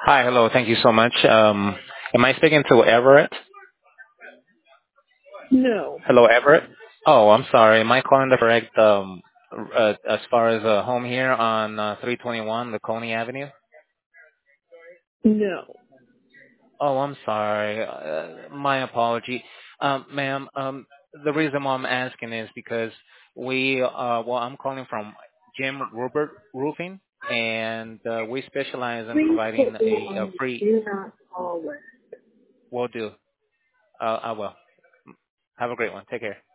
Hi. Hello. Thank you so much. Am I speaking to Everett? No, Hello, Everett. Oh, I'm sorry. Am I calling the correct as far as home here on 321 Laconia Avenue? no. Oh, I'm sorry. My apology. Ma'am, the reason why I'm asking is because I'm calling from Jim Rupert Roofing, and we specialize in Please providing put me a on free, do not call list. will do. I will. Have a great one. Take care.